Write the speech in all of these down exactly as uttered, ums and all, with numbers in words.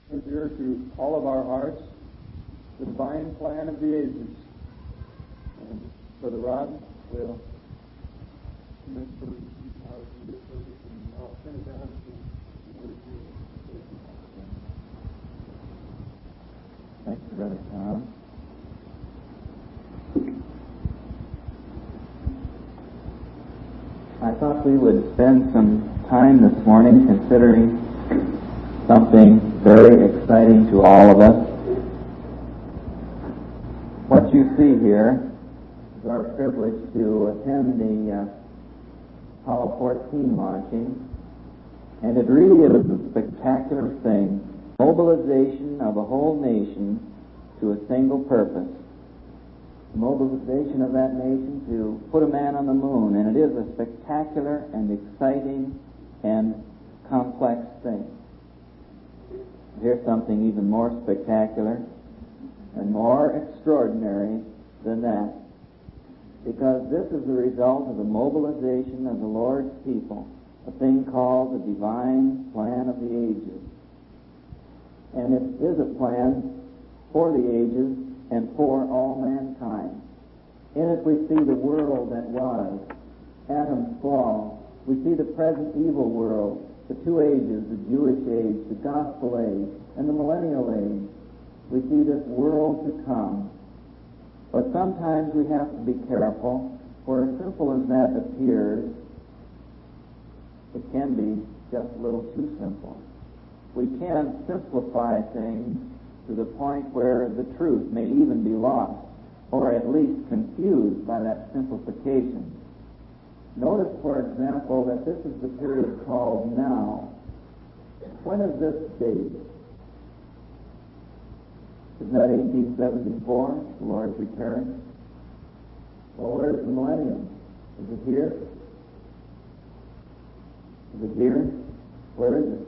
Dear to all of our hearts, the divine plan of the ages. And Brother Rod will commit for our service, and I'll send it down to Thank you, Brother Tom. I thought we would spend some time this morning considering something very exciting to all of us. What you see here is our privilege to attend the uh, Apollo fourteen launching, and it really is a spectacular thing. Mobilization of a whole nation to a single purpose. The mobilization of that nation to put a man on the moon, and it is a spectacular and exciting and complex thing. Here's something even more spectacular and more extraordinary than that, because this is the result of the mobilization of the Lord's people, a thing called the divine plan of the ages. And it is a plan for the ages and for all mankind. In it we see the world that was, Adam's fall. We see the present evil world, the two ages, the Jewish age, the gospel age, and the millennial age. We see this world to come. But sometimes we have to be careful, for as simple as that appears, it can be just a little too simple. We can simplify things to the point where the truth may even be lost, or at least confused by that simplification. Notice, for example, that this is the period called now. When is this date? Isn't that eighteen seventy-four, the Lord's return? Well, where's the millennium? Is it here? Is it here? Where is it?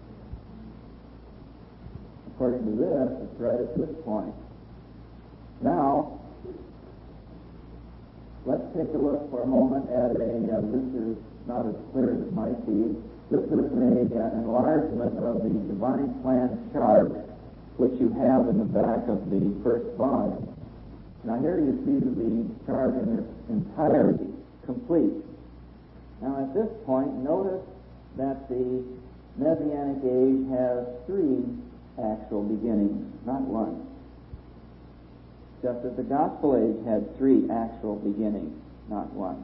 According to this, it's right at this point. Now, let's take a look for a moment at a, uh, this is not as clear as it might be, this is a, uh, enlargement of the divine plan chart, which you have in the back of the first volume. Now here you see the chart in its entirety, complete. Now at this point, notice that the Messianic age has three actual beginnings, not one. Just as the gospel age had three actual beginnings, not one.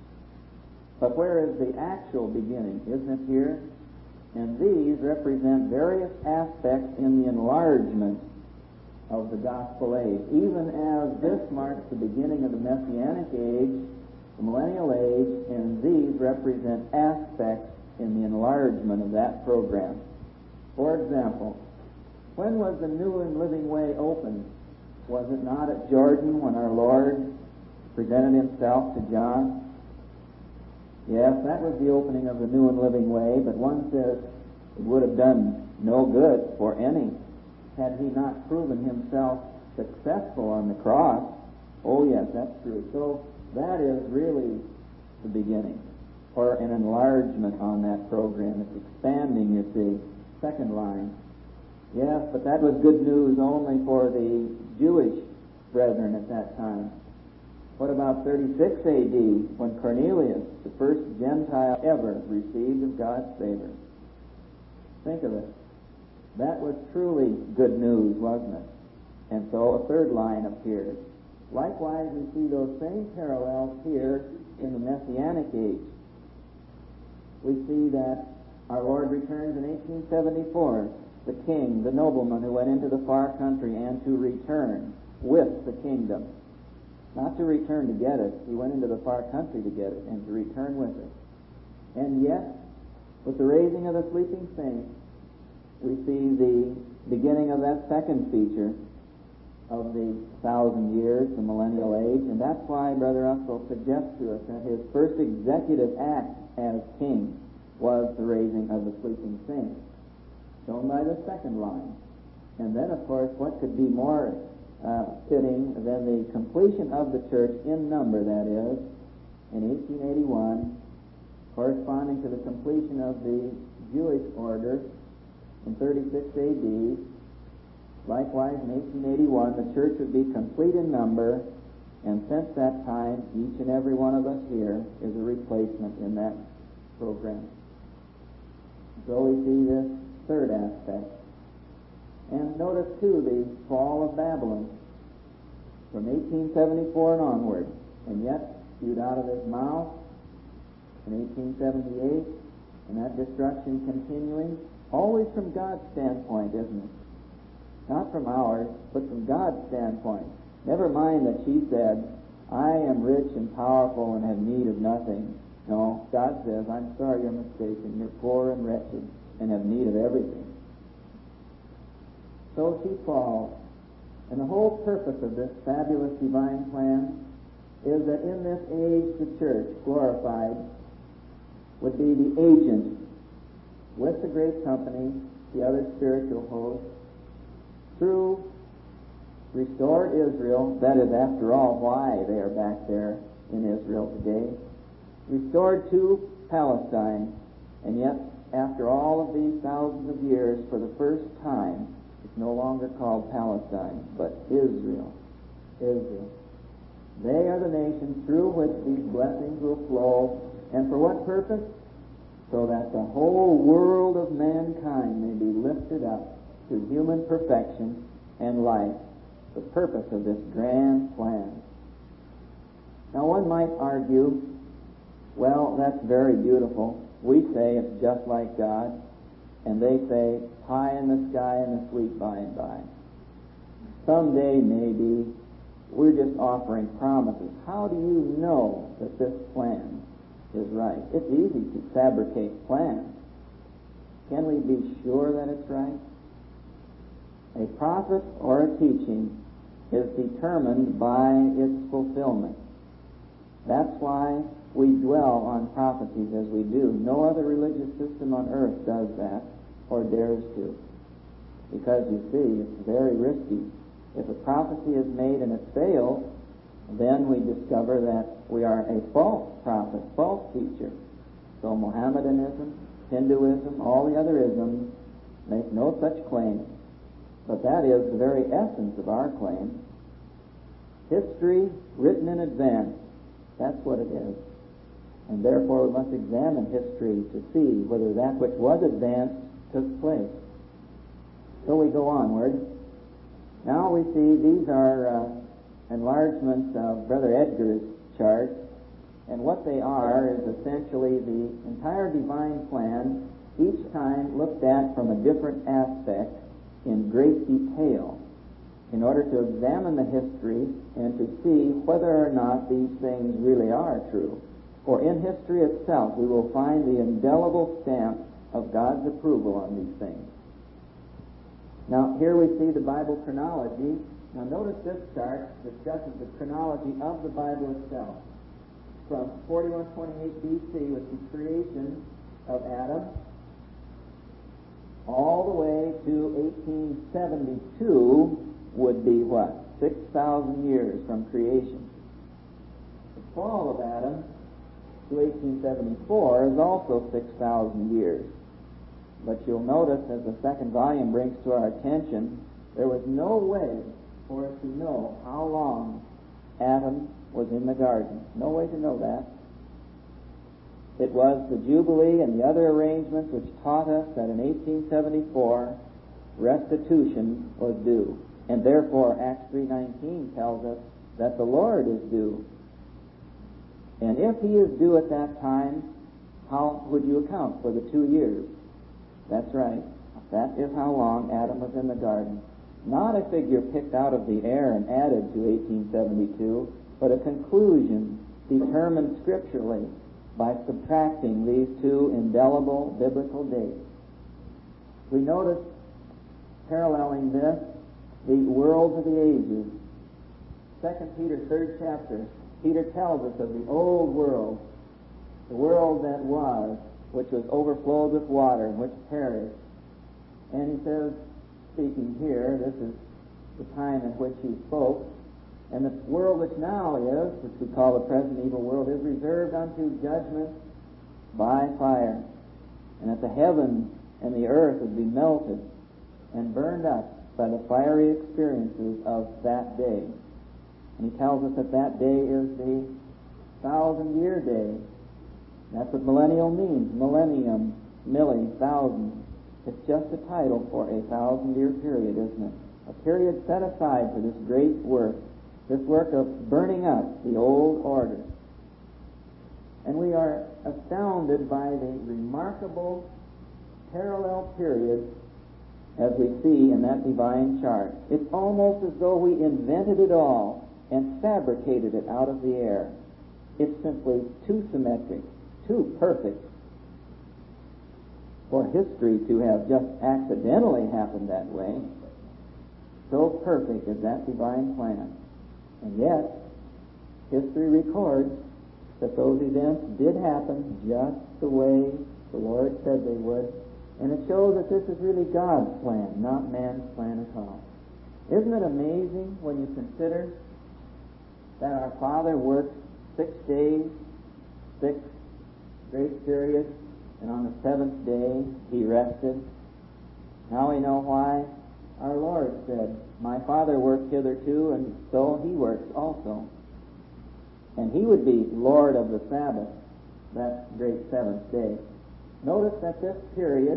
But where is the actual beginning? Isn't it here? And these represent various aspects in the enlargement of the gospel age. Even as this marks the beginning of the Messianic age, the millennial age, and these represent aspects in the enlargement of that program. For example, when was the new and living way opened? Was it not at Jordan when our Lord presented himself to John? Yes, that was the opening of the new and living way, but one says it would have done no good for any had he not proven himself successful on the cross. Oh yes, that's true. So that is really the beginning, or an enlargement on that program. It's expanding, you see. Second line. Yes, but that was good news only for the Jewish brethren at that time. What about thirty-six A D, when Cornelius, the first Gentile ever, received of God's favor? Think of it. That was truly good news, wasn't it? And so a third line appears. Likewise, we see those same parallels here in the Messianic age. We see that our Lord returns in eighteen seventy-four. The king, the nobleman who went into the far country, and to return with the kingdom. Not to return to get it. He went into the far country to get it and to return with it. And yet, with the raising of the sleeping saints, we see the beginning of that second feature of the thousand years, the millennial age, and that's why Brother Russell suggests to us that his first executive act as king was the raising of the sleeping saints, shown by the second line. And then, of course, what could be more uh, fitting than the completion of the church in number, that is, in eighteen eighty-one, corresponding to the completion of the Jewish order in thirty-six A D. Likewise, in eighteen eighty-one, the church would be complete in number, and since that time, each and every one of us here is a replacement in that program. So we see this third aspect. And notice, too, the fall of Babylon from eighteen seventy-four and onward. And yet, spewed out of his mouth in eighteen seventy-eight, and that destruction continuing, always from God's standpoint, isn't it? Not from ours, but from God's standpoint. Never mind that she said, I am rich and powerful and have need of nothing. No, God says, I'm sorry you're mistaken. You're poor and wretched and have need of everything. So she falls. And the whole purpose of this fabulous divine plan is that in this age the church, glorified, would be the agent with the great company, the other spiritual hosts, through restored Israel. That is, after all, why they are back there in Israel today. Restored to Palestine, and yet, after all of these thousands of years, for the first time, it's no longer called Palestine, but Israel. Israel. They are the nation through which these blessings will flow, and for what purpose? So that the whole world of mankind may be lifted up to human perfection and life, the purpose of this grand plan. Now one might argue, well, that's very beautiful. We say it's just like God, and they say pie in the sky and the sweet by and by. Someday maybe we're just offering promises. How do you know that this plan is right? It's easy to fabricate plans. Can we be sure that it's right? A prophet or a teaching is determined by its fulfillment. That's why we dwell on prophecies as we do. No other religious system on earth does that or dares to. Because, you see, it's very risky. If a prophecy is made and it fails, then we discover that we are a false prophet, false teacher. So Mohammedanism, Hinduism, all the other isms make no such claim. But that is the very essence of our claim. History written in advance, that's what it is. And therefore we must examine history to see whether that which was advanced took place. So we go onward. Now we see these are uh, enlargements of Brother Edgar's chart, and what they are is essentially the entire divine plan, each time looked at from a different aspect in great detail, in order to examine the history and to see whether or not these things really are true. For in history itself we will find the indelible stamp of God's approval on these things. Now here we see the Bible chronology. Now notice this chart discusses the chronology of the Bible itself. From forty-one twenty-eight B C with the creation of Adam, all the way to eighteen seventy-two would be what? six thousand years from creation. The fall of Adam to eighteen seventy-four is also six thousand years. But you'll notice, as the second volume brings to our attention, there was no way for us to know how long Adam was in the garden. No way to know that. It was the Jubilee and the other arrangements which taught us that in eighteen seventy-four restitution was due. And therefore Acts three nineteen tells us that the Lord is due. And if he is due at that time, how would you account for the two years? That's right. That is how long Adam was in the garden. Not a figure picked out of the air and added to eighteen seventy-two, but a conclusion determined scripturally by subtracting these two indelible biblical dates. We notice, paralleling this, the worlds of the ages. Second Peter, third chapter, Peter tells us of the old world, the world that was, which was overflowed with water and which perished. And he says, speaking here, this is the time in which he spoke, and the world which now is, which we call the present evil world, is reserved unto judgment by fire. And that the heavens and the earth would be melted and burned up by the fiery experiences of that day. And he tells us that that day is the thousand-year day. That's what millennial means. Millennium, milli, thousand. It's just a title for a thousand-year period, isn't it? A period set aside for this great work, this work of burning up the old order. And we are astounded by the remarkable parallel periods as we see in that divine chart. It's almost as though we invented it all and fabricated it out of the air. It's simply too symmetric, too perfect for history to have just accidentally happened that way. So perfect is that divine plan. And yet, history records that those events did happen just the way the Lord said they would. And it shows that this is really God's plan, not man's plan at all. Isn't it amazing when you consider that our Father worked six days, six great periods, and on the seventh day he rested? Now we know why. Our Lord said, "My Father worked hitherto, and so he works also." And he would be Lord of the Sabbath, that great seventh day. Notice that this period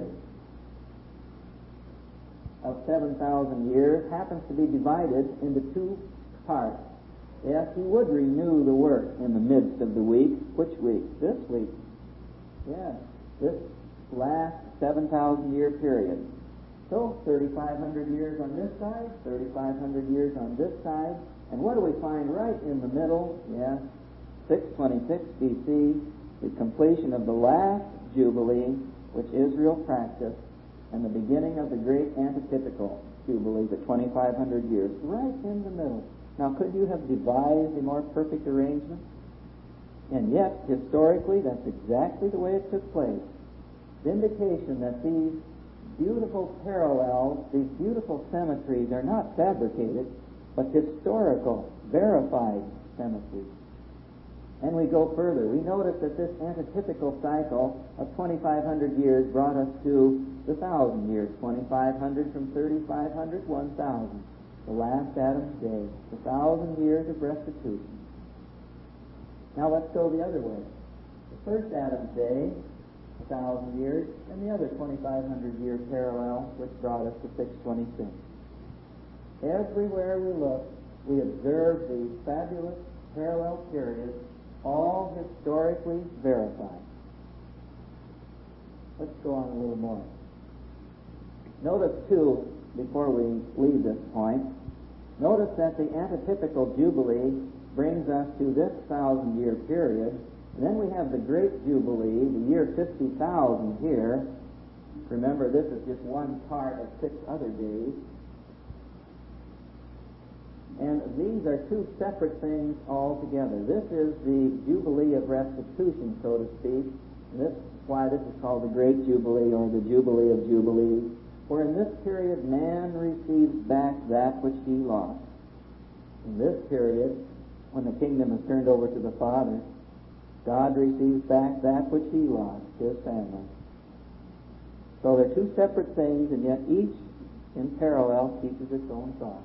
of seven thousand years happens to be divided into two parts. Yes, he would renew the work in the midst of the week. Which week? This week. Yes, this last seven thousand year period. So, thirty-five hundred years on this side, thirty-five hundred years on this side. And what do we find right in the middle? Yes, six twenty-six B C, the completion of the last Jubilee, which Israel practiced, and the beginning of the great antitypical Jubilee, the twenty-five hundred years, right in the middle. Now, could you have devised a more perfect arrangement? And yet, historically, that's exactly the way it took place. The indication that these beautiful parallels, these beautiful symmetries are not fabricated, but historical, verified symmetries. And we go further. We notice that this antitypical cycle of twenty-five hundred years brought us to the thousand years. twenty-five hundred from thirty-five hundred, one thousand. The last Adam's day. The thousand years of restitution. Now let's go the other way. The first Adam's day, a thousand years, and the other twenty-five hundred year parallel, which brought us to six twenty-six. Everywhere we look, we observe these fabulous parallel periods, all historically verified. Let's go on a little more. Notice, too, before we leave this point, notice that the antitypical Jubilee brings us to this thousand-year period. And then we have the Great Jubilee, the year fifty thousand here. Remember, this is just one part of six other days. And these are two separate things altogether. This is the Jubilee of Restitution, so to speak. And this is why this is called the Great Jubilee, or the Jubilee of Jubilees. For in this period, man receives back that which he lost. In this period, when the kingdom is turned over to the Father, God receives back that which he lost, his family. So they're two separate things, and yet each in parallel teaches its own thought.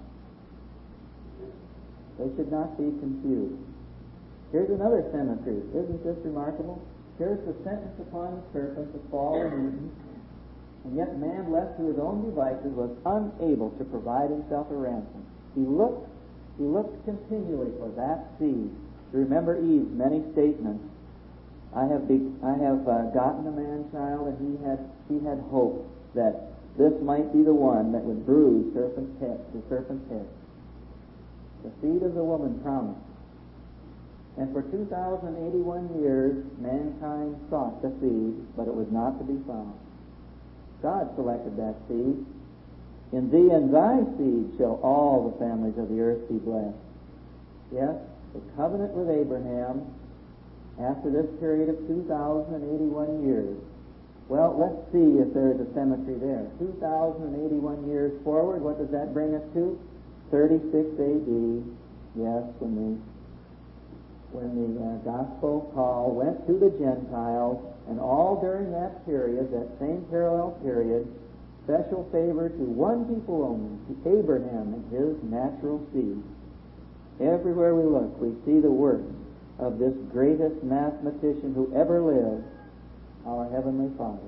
They should not be confused. Here's another symmetry. Isn't this remarkable? Here's the sentence upon the serpent, the fall of Eden, and yet man, left to his own devices, was unable to provide himself a ransom. He looked, he looked continually for that seed. Remember Eve's many statements. I have be, I have uh, gotten a man-child, and he had he had hoped that this might be the one that would bruise serpent's head, the serpent's head. The seed of the woman promised. And for two thousand eighty-one years, mankind sought the seed, but it was not to be found. God selected that seed. In thee and thy seed shall all the families of the earth be blessed. Yes, the covenant with Abraham after this period of two thousand eighty-one years. Well, let's see if there is a symmetry there. two thousand eighty-one years forward, what does that bring us to? thirty-six A D, yes, when the when the uh, gospel call went to the Gentiles, And all during that period, that same parallel period, special favor to one people only, to Abraham and his natural seed. Everywhere we look, we see the work of this greatest mathematician who ever lived, our Heavenly Father.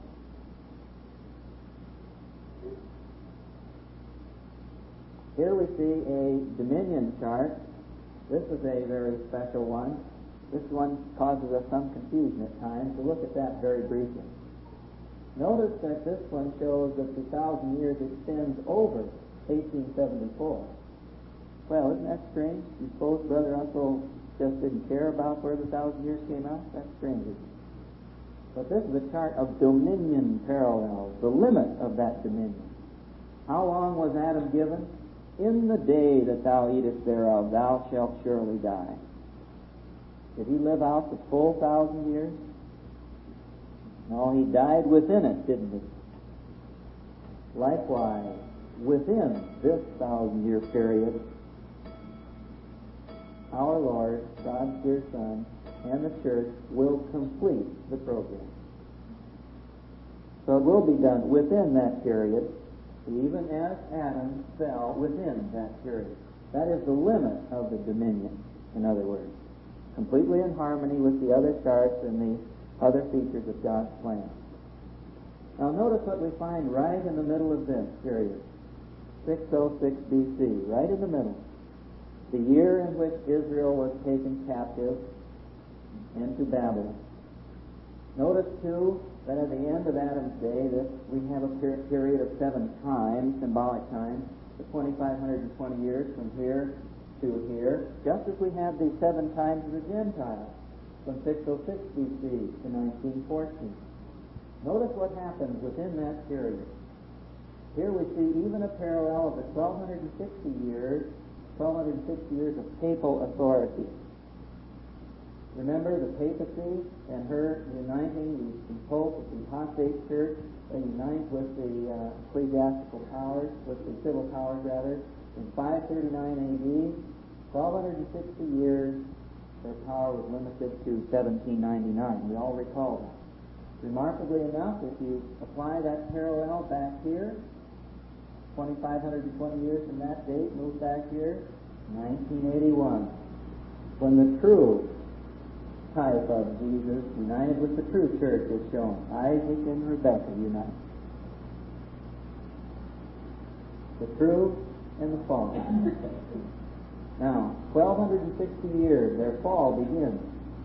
Here we see a dominion chart. This is a very special one. This one causes us some confusion at times. We'll look at that very briefly. Notice that this one shows that the thousand years extends over eighteen seventy-four. Well, isn't that strange? You suppose Brother Russell just didn't care about where the thousand years came out? That's strange, isn't it? But this is a chart of dominion parallels, the limit of that dominion. How long was Adam given? In the day that thou eatest thereof, thou shalt surely die. Did he live out the full thousand years? No, he died within it, didn't he? Likewise, within this thousand-year period, our Lord, God's dear Son, and the church will complete the program. So it will be done within that period, even as Adam fell within that period. That is the limit of the dominion, in other words. Completely in harmony with the other charts and the other features of God's plan. Now notice what we find right in the middle of this period. six oh six B C, right in the middle. The year in which Israel was taken captive into Babylon. Notice, too, that at the end of Adam's day, this, we have a per- period of seven times, symbolic time, the twenty-five hundred twenty years from here to here, just as we have the seven times of the Gentiles, from six oh six B C to nineteen fourteen. Notice what happens within that period. Here we see even a parallel of the twelve sixty years, twelve sixty years of papal authority. Remember the papacy and her uniting the, the Pope with the apostate church. They unite with the uh, ecclesiastical powers, with the civil powers rather, in five thirty-nine A D. twelve sixty years, their power was limited to seventeen ninety-nine. We all recall that. Remarkably enough, if you apply that parallel back here, twenty-five twenty years from that date, move back here, nineteen eighty-one, when the true type of Jesus united with the true church is shown. Isaac and Rebekah unite. The true and the false. Now, twelve sixty years, their fall begins.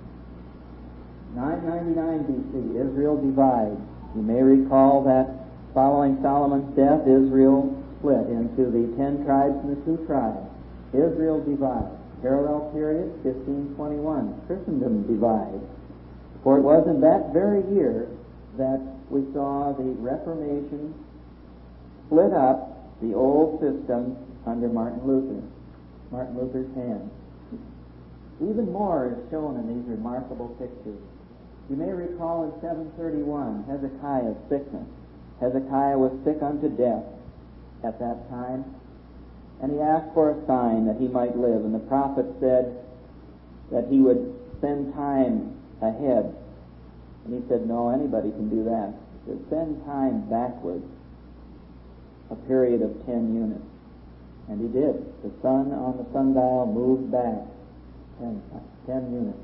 nine ninety-nine B C, Israel divides. You may recall that following Solomon's death, Israel split into the ten tribes and the two tribes. Israel divides. Parallel period, fifteen twenty-one. Christendom divides. For it was in that very year that we saw the Reformation split up the old system under Martin Luther. Martin Luther's hand. Even more is shown in these remarkable pictures. You may recall in seven thirty-one, Hezekiah's sickness. Hezekiah was sick unto death at that time, and he asked for a sign that he might live, and the prophet said that he would send time ahead. And he said, no, anybody can do that. He said, send time backwards, a period of ten units. And he did. The sun on the sundial moved back ten, ten units.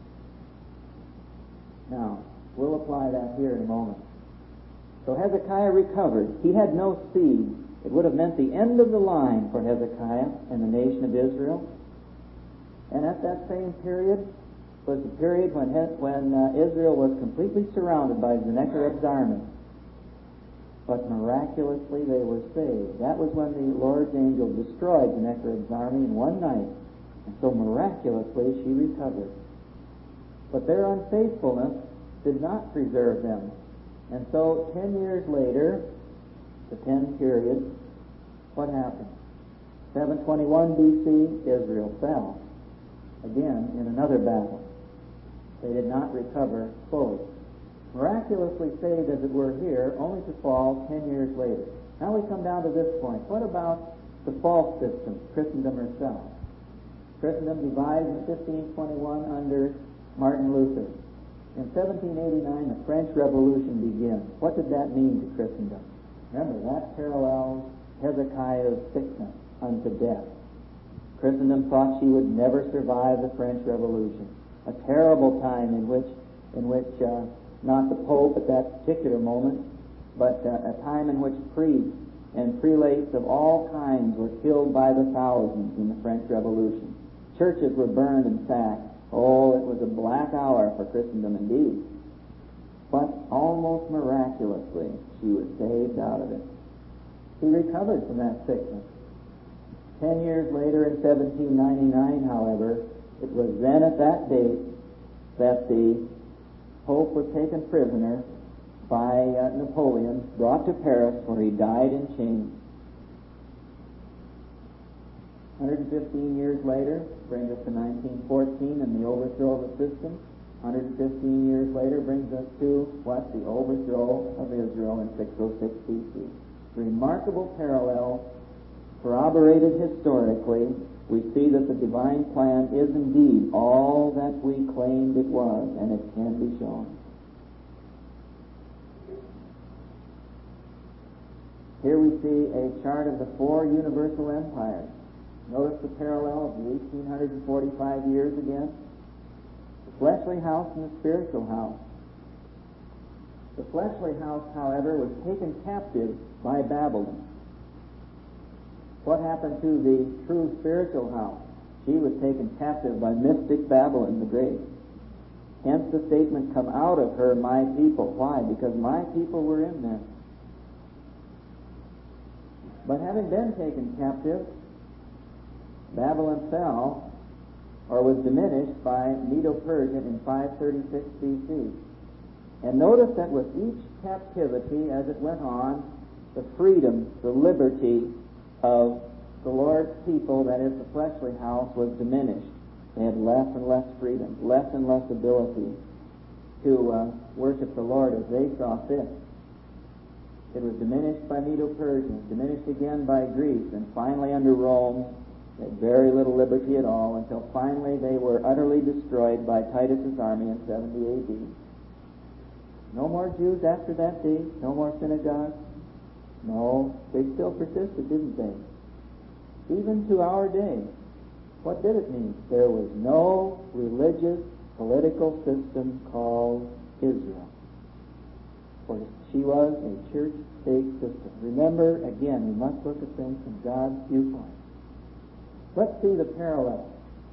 Now, we'll apply that here in a moment. So Hezekiah recovered. He had no seed. It would have meant the end of the line for Hezekiah and the nation of Israel. And at that same period was the period when when uh, Israel was completely surrounded by Sennacherib's army. But miraculously they were saved. That was when the Lord's angel destroyed Sennacherib's army in one night. And so miraculously she recovered. But their unfaithfulness did not preserve them. And so ten years later, the ten period, what happened? seven twenty-one B C, Israel fell. Again, in another battle. They did not recover fully. Miraculously saved, as it were here, only to fall ten years later. Now we come down to this point. What about the false system, Christendom herself? Christendom divides in fifteen twenty-one under Martin Luther. In seventeen eighty-nine, the French Revolution begins. What did that mean to Christendom? Remember, that parallels Hezekiah's sickness unto death. Christendom thought she would never survive the French Revolution. A terrible time in which, in which uh, not the Pope at that particular moment, but uh, a time in which priests and prelates of all kinds were killed by the thousands in the French Revolution. Churches were burned and sacked. Oh, it was a black hour for Christendom indeed. But almost miraculously, she was saved out of it. She recovered from that sickness. Ten years later, in seventeen ninety-nine, however, it was then at that date that the Pope was taken prisoner by uh, Napoleon, brought to Paris, where he died in chains. one hundred fifteen years later brings us to nineteen fourteen and the overthrow of the system. one hundred fifteen years later brings us to what? The overthrow of Israel in six oh six B C. Remarkable parallel, corroborated historically. We see that the divine plan is indeed all that we claimed it was, and it can be shown. Here we see a chart of the four universal empires. Notice the parallel of the eighteen forty-five years again. The fleshly house and the spiritual house. The fleshly house, however, was taken captive by Babylon. What happened to the true spiritual house? She was taken captive by mystic Babylon the Great. Hence the statement, come out of her, my people. Why? Because my people were in there. But having been taken captive, Babylon fell, or was diminished by Medo-Persia in five thirty-six B C. And notice that with each captivity, as it went on, the freedom, the liberty of the Lord's people, that is the fleshly house, was diminished. They had less and less freedom, less and less ability to uh, worship the Lord as they saw fit. It was diminished by Medo-Persia, diminished again by Greece, and finally under Rome, they had very little liberty at all, until finally they were utterly destroyed by Titus's army in seventy A D. No more Jews after that day, no more synagogues. No, they still persisted, didn't they? Even to our day. What did it mean? There was no religious political system called Israel. For she was a church-state system. Remember, again, we must look at things from God's viewpoint. Let's see the parallel.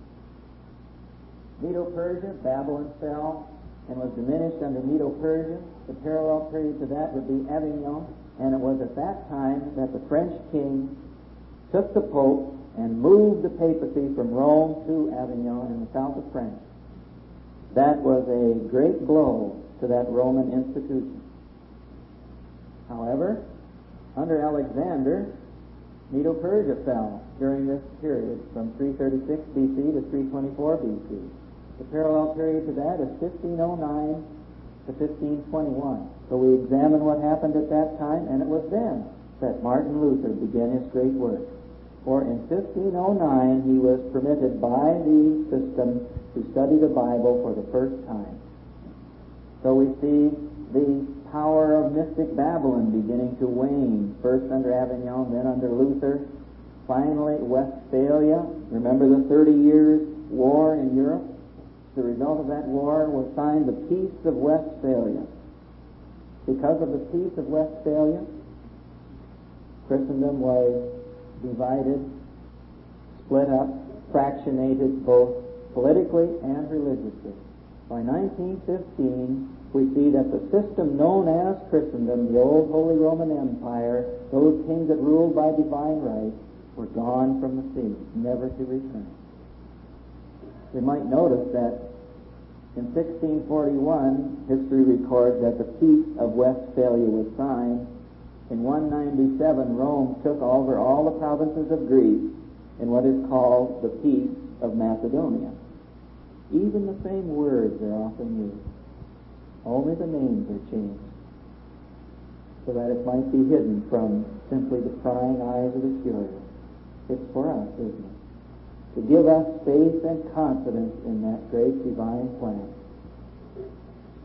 Medo-Persia, Babylon fell and was diminished under Medo-Persia. The parallel period to that would be Avignon, and it was at that time that the French king took the Pope and moved the papacy from Rome to Avignon in the south of France. That was a great blow to that Roman institution. However, under Alexander, Medo-Persia fell during this period from three thirty-six B C to three twenty-four B C. The parallel period to that is fifteen oh nine to fifteen twenty-one. So we examine what happened at that time, and it was then that Martin Luther began his great work. For in fifteen oh nine he was permitted by the system to study the Bible for the first time. So we see the power of mystic Babylon beginning to wane, first under Avignon, then under Luther. Finally, Westphalia. Remember the thirty years war in Europe? The result of that war was signed the Peace of Westphalia. Because of the Peace of Westphalia, Christendom was divided, split up, fractionated both politically and religiously. By nineteen fifteen, we see that the system known as Christendom, the old Holy Roman Empire, those kings that ruled by divine right, were gone from the scene, never to return. We might notice that in sixteen forty-one, history records that the Peace of Westphalia was signed. In one ninety-seven, Rome took over all the provinces of Greece in what is called the Peace of Macedonia. Even the same words are often used. Only the names are changed, so that it might be hidden from simply the prying eyes of the curious. It's for us, isn't it? To give us faith and confidence in that great divine plan.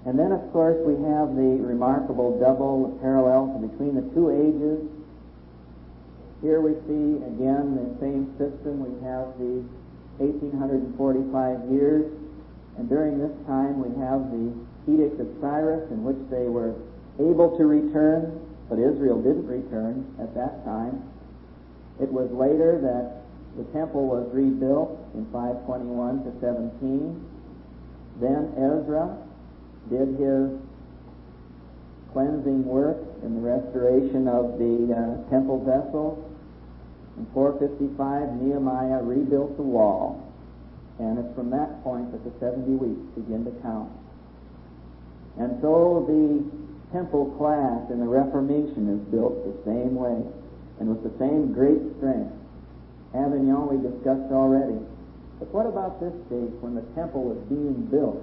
And then, of course, we have the remarkable double parallel between the two ages. Here we see, again, the same system. We have the eighteen forty-five years, and during this time we have the Edict of Cyrus, in which they were able to return, but Israel didn't return at that time. It was later that the temple was rebuilt in five twenty-one to seventeen. Then Ezra did his cleansing work in the restoration of the uh, temple vessels. In four fifty-five, Nehemiah rebuilt the wall, and it's from that point that the seventy weeks begin to count. And so the temple class in the Reformation is built the same way, and with the same great strength. Avignon we discussed already. But what about this date when the temple was being built?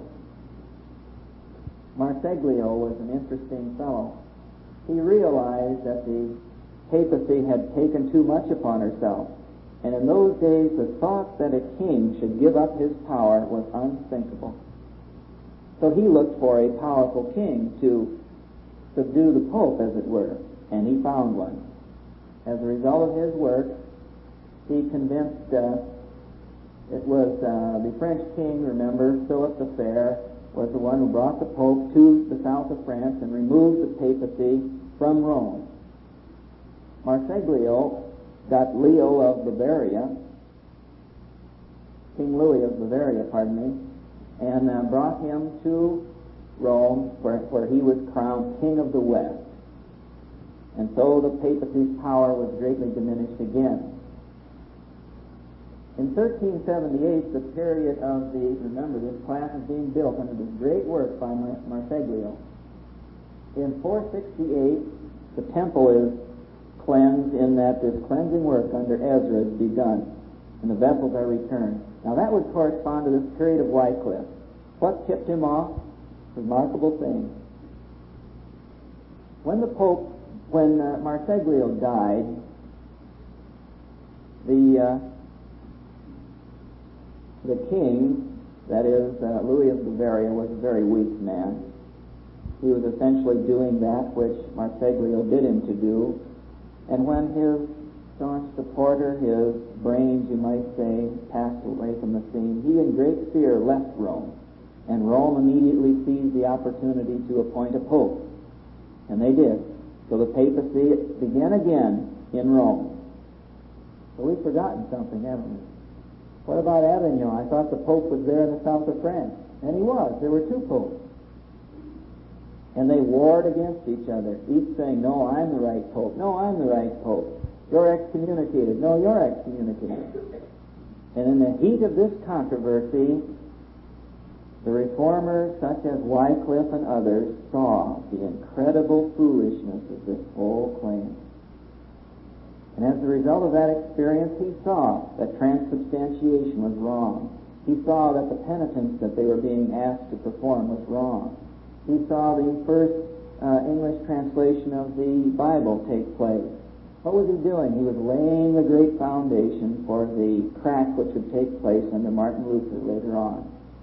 Marseglio was an interesting fellow. He realized that the papacy had taken too much upon herself, and in those days the thought that a king should give up his power was unthinkable. So he looked for a powerful king to subdue the Pope, as it were, and he found one. As a result of his work, he convinced, uh, it was uh, the French king, remember, Philip the Fair, was the one who brought the Pope to the south of France and removed the papacy from Rome. Marseglio got Leo of Bavaria, King Louis of Bavaria, pardon me, and uh, brought him to Rome, where, where he was crowned King of the West. And so the papacy's power was greatly diminished again. In thirteen seventy-eight, the period of the, remember, this class is being built under this great work by Mar- Marseglio. In four sixty-eight, the temple is cleansed in that this cleansing work under Ezra is begun, and the vessels are returned. Now that would correspond to this period of Wycliffe. What tipped him off? Remarkable thing. When the Pope, when uh, Marseglio died, the uh, the king, that is uh, Louis of Bavaria, was a very weak man. He was essentially doing that which Marseglio bid him to do, and when his staunch supporter, his brains, you might say, passed away from the scene, he in great fear left Rome, and Rome immediately seized the opportunity to appoint a pope, and they did. So the papacy began again in Rome. So we've forgotten something, haven't we? What about Avignon? I thought the Pope was there in the south of France. And he was. There were two popes. And they warred against each other, each saying, no, I'm the right Pope. No, I'm the right Pope. You're excommunicated. No, you're excommunicated. And in the heat of this controversy, the reformers, such as Wycliffe and others, saw the incredible foolishness of this whole claim. And as a result of that experience, he saw that transubstantiation was wrong. He saw that the penitence that they were being asked to perform was wrong. He saw the first uh, English translation of the Bible take place. What was he doing? He was laying the great foundation for the crack which would take place under Martin Luther later on.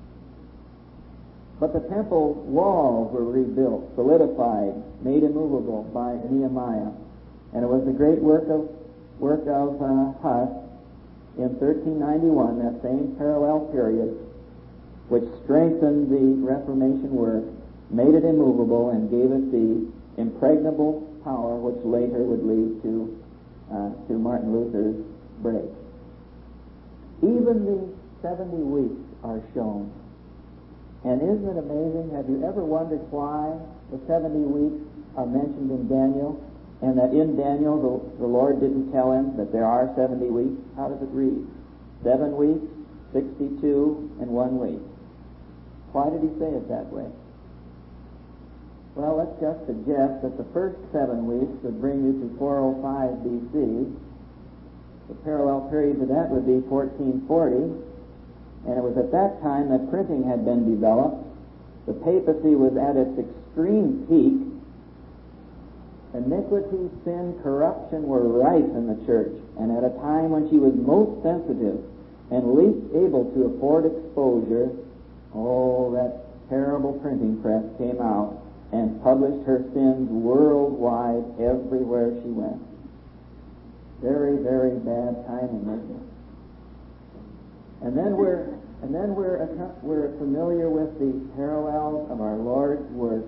But the temple walls were rebuilt, solidified, made immovable by Nehemiah. And it was the great work of work of uh, Huss in thirteen ninety-one, that same parallel period, which strengthened the Reformation work, made it immovable, and gave it the impregnable power which later would lead to uh, to Martin Luther's break. Even the seventy weeks are shown. And isn't it amazing? Have you ever wondered why the seventy weeks are mentioned in Daniel? And that in Daniel, the, the Lord didn't tell him that there are seventy weeks. How does it read? Seven weeks, sixty-two, and one week. Why did he say it that way? Well, let's just suggest that the first seven weeks would bring you to four oh five B C. The parallel period to that would be fourteen forty. And it was at that time that printing had been developed. The papacy was at its extreme peak. Iniquity, sin, corruption were rife in the church, and at a time when she was most sensitive and least able to afford exposure, oh, that terrible printing press came out and published her sins worldwide everywhere she went. Very, very bad timing, isn't it? And then we're and then we're we're familiar with the parallels of our Lord's work.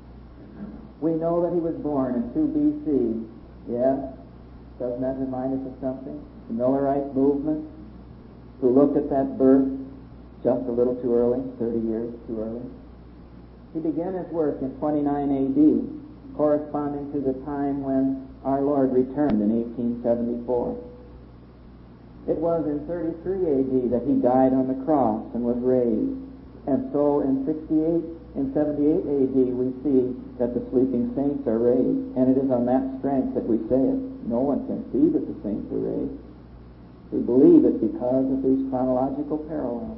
We know that he was born in two B C. Yes? Doesn't that remind us of something? The Millerite movement, who looked at that birth just a little too early, thirty years too early. He began his work in twenty-nine A D, corresponding to the time when our Lord returned in eighteen seventy-four. It was in thirty-three A D that he died on the cross and was raised. And so in sixty-eight, in seventy-eight A D we see that the sleeping saints are raised. And it is on that strength that we say it. No one can see that the saints are raised. We believe it because of these chronological parallels.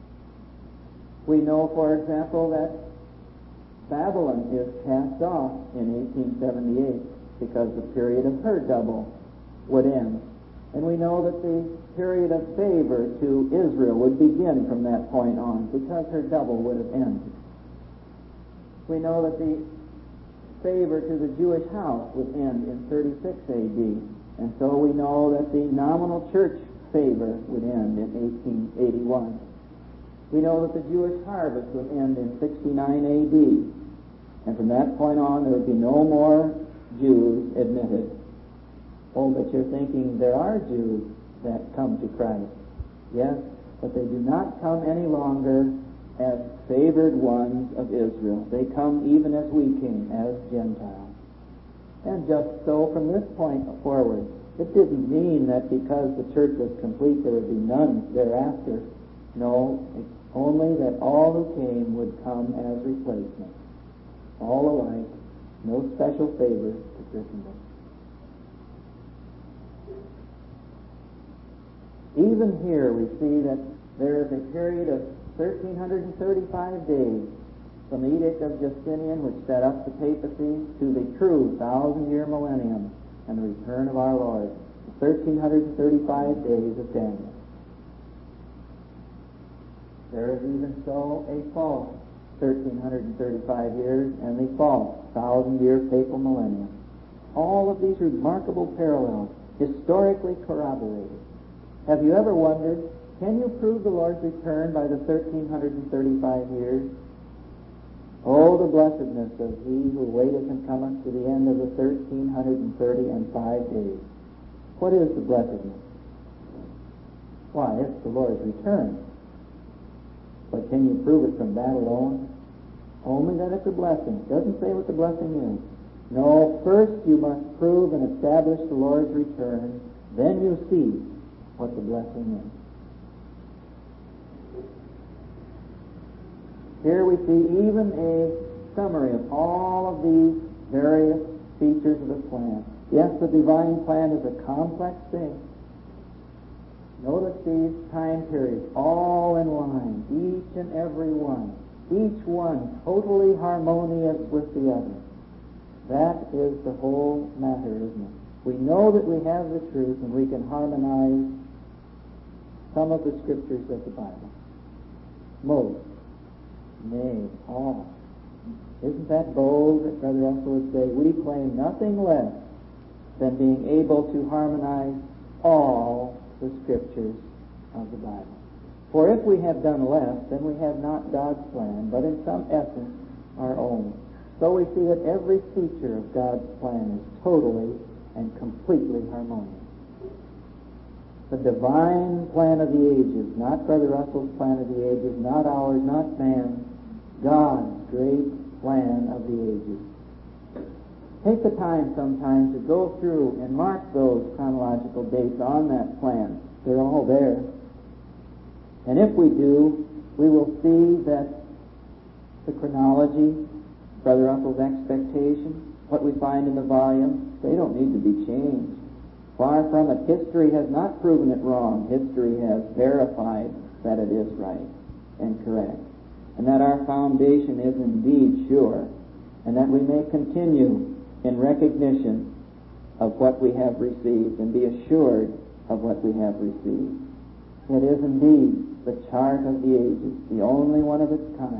We know, for example, that Babylon is cast off in eighteen seventy-eight because the period of her double would end. And we know that the period of favor to Israel would begin from that point on because her double would have ended. We know that the favor to the Jewish house would end in thirty-six A D. And so we know that the nominal church favor would end in eighteen eighty-one. We know that the Jewish harvest would end in sixty-nine A D. And from that point on, there would be no more Jews admitted. Oh, but you're thinking there are Jews that come to Christ. Yes, but they do not come any longer as favored ones of Israel. They come even as we came, as Gentiles. And just so from this point forward, it didn't mean that because the church was complete there would be none thereafter. No, it's only that all who came would come as replacements. All alike, no special favors to Christendom. Even here we see that there is a period of thirteen thirty-five days from the Edict of Justinian, which set up the papacy, to the true thousand-year millennium and the return of our Lord. The thirteen thirty-five days of Daniel. There is even so a false thirteen thirty-five years and the false thousand-year papal millennium. All of these remarkable parallels, historically corroborated. Have you ever wondered, can you prove the Lord's return by the thirteen thirty-five years? Oh, the blessedness of he who waiteth and cometh to the end of the thirteen thirty and five days. What is the blessedness? Why, it's the Lord's return. But can you prove it from that alone? Only that it's a blessing. It doesn't say what the blessing is. No, first you must prove and establish the Lord's return. Then you see what the blessing is. Here we see even a summary of all of these various features of the plan. Yes, the divine plan is a complex thing. Notice these time periods, all in line, each and every one, each one totally harmonious with the other. That is the whole matter, isn't it? We know that we have the truth and we can harmonize some of the scriptures of the Bible. Most. Nay, all. Isn't that bold that Brother Russell would say, we claim nothing less than being able to harmonize all the scriptures of the Bible. For if we have done less, then we have not God's plan, but in some essence our own. So we see that every feature of God's plan is totally and completely harmonious. The divine plan of the ages, not Brother Russell's plan of the ages, not ours, not man's, God's great plan of the ages. Take the time sometime to go through and mark those chronological dates on that plan. They're all there. And if we do, we will see that the chronology, Brother Russell's expectation, what we find in the volume, they don't need to be changed. Far from it. History has not proven it wrong. History has verified that it is right and correct, and that our foundation is indeed sure, and that we may continue in recognition of what we have received and be assured of what we have received. It is indeed the chart of the ages, the only one of its kind,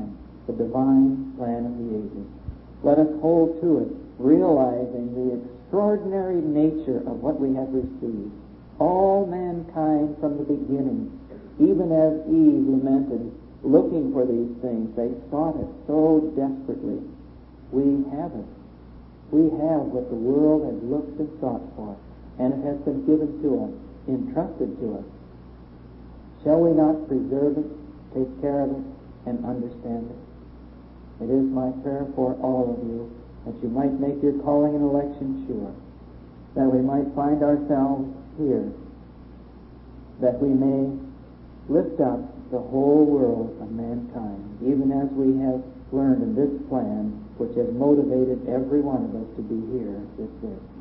the divine plan of the ages. Let us hold to it, realizing the extraordinary nature of what we have received. All mankind from the beginning, even as Eve lamented, looking for these things, they sought it so desperately. We have it. We have what the world has looked and sought for, and it has been given to us, entrusted to us. Shall we not preserve it, take care of it, and understand it? It is my prayer for all of you that you might make your calling and election sure, that we might find ourselves here, that we may lift up the whole world of mankind, even as we have learned in this plan, which has motivated every one of us to be here this day.